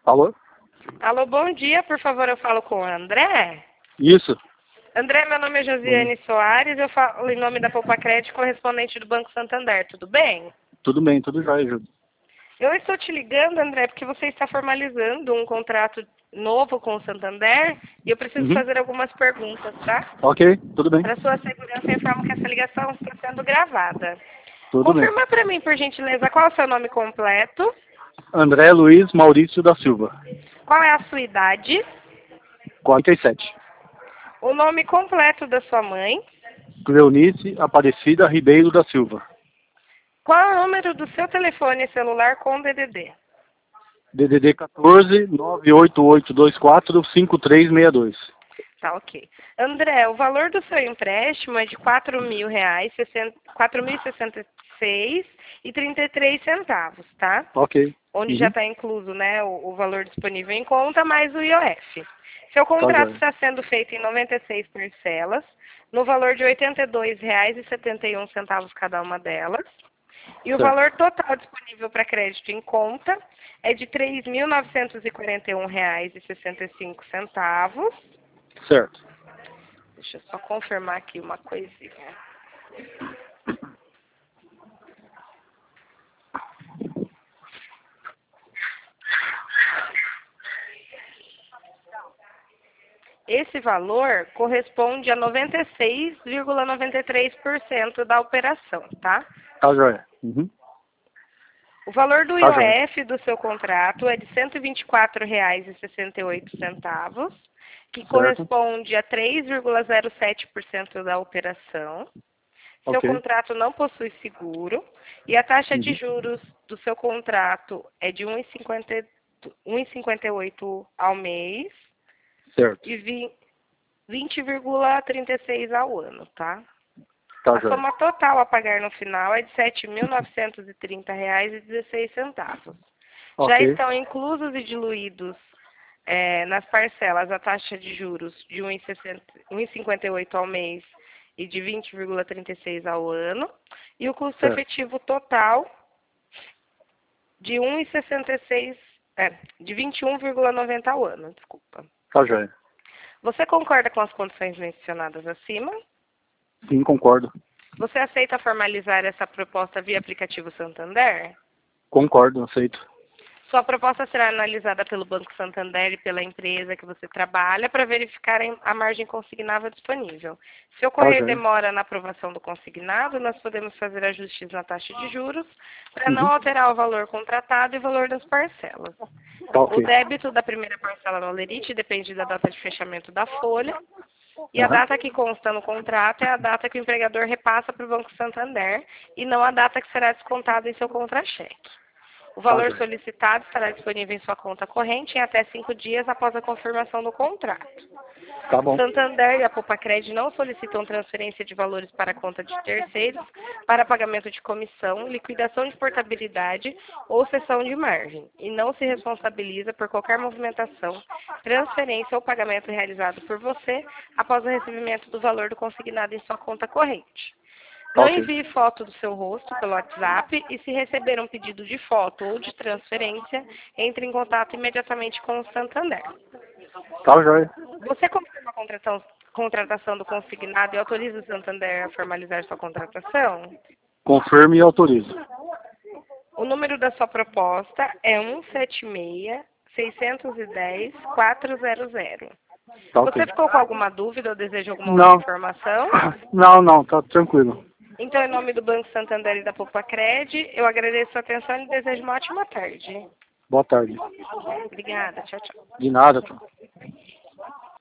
Alô? Alô, bom dia, por favor, eu falo com o André. Isso. André, meu nome é Josiane Soares, eu falo em nome da Poupa Crédito, correspondente do Banco Santander, tudo bem? Tudo bem, tudo jóia, Júlio. Eu estou te ligando, André, porque você está formalizando um contrato novo com o Santander e eu preciso fazer algumas perguntas, tá? Ok, tudo bem. Para sua segurança, eu informo que essa ligação está sendo gravada. Tudo bem. Confirma para mim, por gentileza, qual é o seu nome completo, André Luiz Maurício da Silva, qual é a sua idade, 47. o nome completo da sua mãe, Cleonice Aparecida Ribeiro da Silva. qual é o número do seu telefone celular com DDD? DDD 14 98824 5362. Tá, ok. André, o valor do seu empréstimo é de R$ 4.066,33, tá? Ok. Onde já está incluso, né, o valor disponível em conta, mais o IOF. Seu contrato joia. está sendo feito em 96 parcelas, no valor de R$ 82,71 cada uma delas. E o Certo. valor total disponível para crédito em conta é de R$ 3.941,65. Certo. Deixa eu só confirmar aqui uma coisinha. Esse valor corresponde a 96,93% da operação, tá? Tá joia. O valor do Tá joia. IOF do seu contrato é de R$ 124,68, que corresponde a 3,07% da operação. Seu Ok. contrato não possui seguro e a taxa de juros do seu contrato é de 1,58 ao mês Certo. e 20,36 ao ano, tá? Tá A joia. soma total a pagar no final é de R$ 7.930,16. Já Ok. estão inclusos e diluídos nas parcelas a taxa de juros de 1,58 ao mês e de 20,36 ao ano, e o custo Certo. efetivo total de 1,66, de 21,90 ao ano, desculpa. Tá joia. Você concorda com as condições mencionadas acima? Sim, concordo. Você aceita formalizar essa proposta via aplicativo Santander? Concordo, aceito. Sua proposta será analisada pelo Banco Santander e pela empresa que você trabalha para verificar a margem consignável disponível. Se ocorrer joia. demora na aprovação do consignado, nós podemos fazer ajustes na taxa de juros para não alterar o valor contratado e o valor das parcelas. Tá O ok. débito da primeira parcela no Lerite depende da data de fechamento da folha. E a data que consta no contrato é a data que o empregador repassa para o Banco Santander e não a data que será descontada em seu contra-cheque. O valor joia. solicitado estará disponível em sua conta corrente em até 5 dias após a confirmação do contrato. Tá O bom. Santander e a Poupa Crédito não solicitam transferência de valores para a conta de terceiros para pagamento de comissão, liquidação de portabilidade ou cessão de margem e não se responsabiliza por qualquer movimentação, transferência ou pagamento realizado por você após o recebimento do valor do consignado em sua conta corrente. Não Ok. envie foto do seu rosto pelo WhatsApp e se receber um pedido de foto ou de transferência, entre em contato imediatamente com o Santander. Tá joia. Você confirma a contratação do consignado e autoriza o Santander a formalizar sua contratação? Confirme e autorizo. O número da sua proposta é 176-610-400. Tá ok. Você ficou com alguma dúvida ou deseja alguma outra Não. informação? Não, tá tranquilo. Então, em nome do Banco Santander e da Poupa Cred, eu agradeço a sua atenção e desejo uma ótima tarde. Boa tarde. Obrigada. Tchau, tchau. De nada, tchau.